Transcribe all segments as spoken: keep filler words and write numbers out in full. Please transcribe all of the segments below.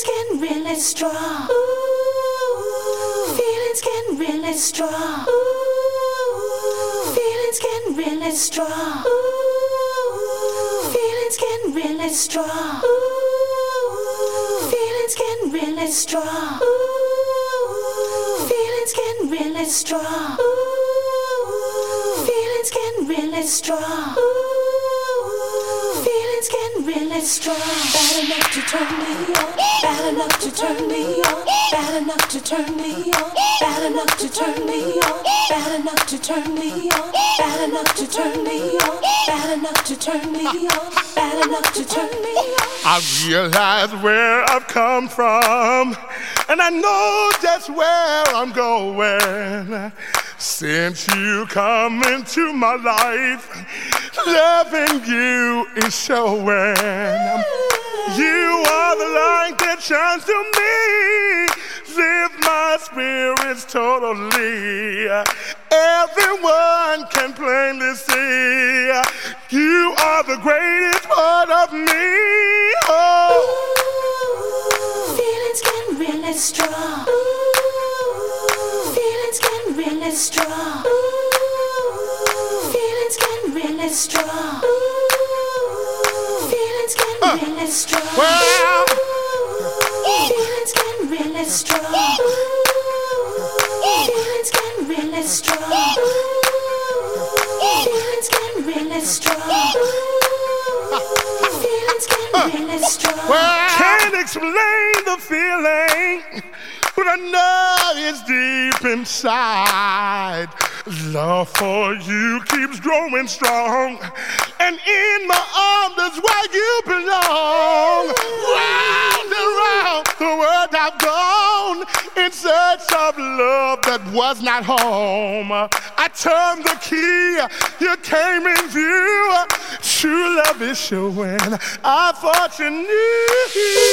getting really strong. Ooh, feelings getting really strong. Ooh, feelings getting really strong. Ooh, feelings getting really strong. Ooh, feelings getting really strong. Ooh, feelings getting really strong. Ooh, feelings getting really strong. Ooh, feelings getting really strong. Bad enough to turn me on. Bad enough to turn me on. Bad enough to turn me on. Bad enough to turn me on. Bad enough to turn me on. Bad enough to turn me on. Bad enough to turn me on. Bad enough to turn me on. I realize where I've come from, and I know just where I'm going. Since you come into my life, loving you is showing. You are the light that shines to me, lift my spirits totally. Everyone can plainly see you are the greatest part of me. Oh. Ooh, feelings getting really strong. Ooh, feelings getting really strong. Ooh, feelings getting really strong. Ooh, feelings getting uh, really strong. Well, Ooh, feelings getting really strong. Ooh, feelings getting really strong. Ooh, feelings getting really strong. Ooh, feelings getting really strong. Well, can't explain the feeling, but I know it's deep inside. Love for you keeps growing strong, and in my arms is where you belong. Round and round the world I've gone in search of love that was not home. I turned the key, you came in view. True love is showing. I thought you knew.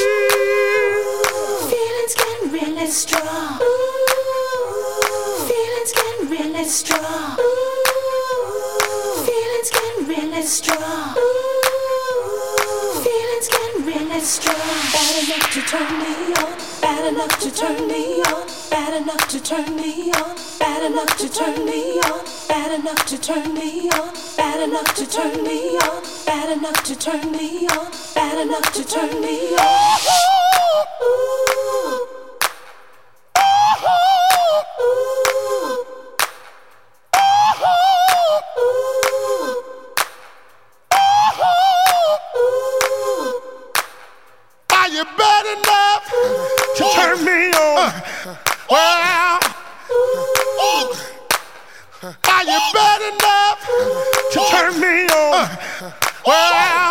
Ooh, feelings getting really strong. Ooh, feelings getting really strong. Ooh, feelings getting really strong. Ooh, feelings getting really strong. Bad enough to turn me on. Bad enough to turn me on. Bad enough to turn me on. Bad enough to turn me on. Bad enough to turn me on. Bad enough to turn me on. Bad enough to turn me on. Bad enough to turn me on. Ooh. Are you bad enough to turn me on? Well, are you bad enough to turn me on? Well,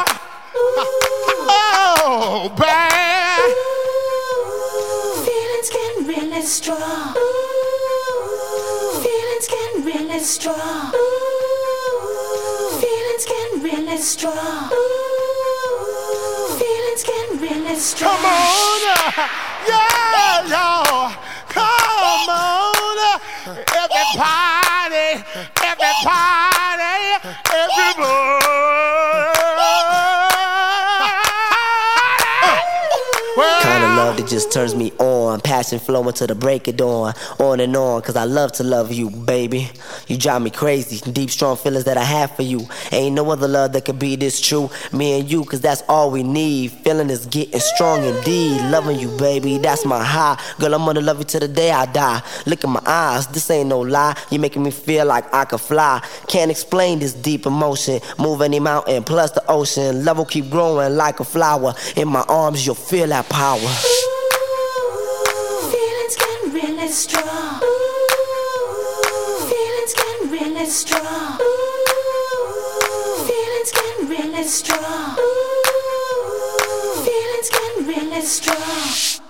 oh, bad. Ooh, feelings getting really strong. Ooh, feelings getting really strong. Ooh, feelings getting really strong. Ooh, feelings getting really strong. Come on, yeah, y'all. Come on, everybody, everybody, everybody. Kind of love that just turns me on. Passion flowing to the break of dawn. On and on, cause I love to love you, baby. You drive me crazy. Deep, strong feelings that I have for you. Ain't no other love that could be this true. Me and you, cause that's all we need. Feeling is getting strong indeed. Loving you, baby, that's my high. Girl, I'm gonna love you till the day I die. Look in my eyes, this ain't no lie. You're making me feel like I could fly. Can't explain this deep emotion. Move any mountain, plus the ocean. Love will keep growing like a flower. In my arms, you'll feel that power. Ooh, feelings getting really strong. Ooh, feelings getting really strong. Ooh, feelings getting really strong. Ooh, feelings getting really strong.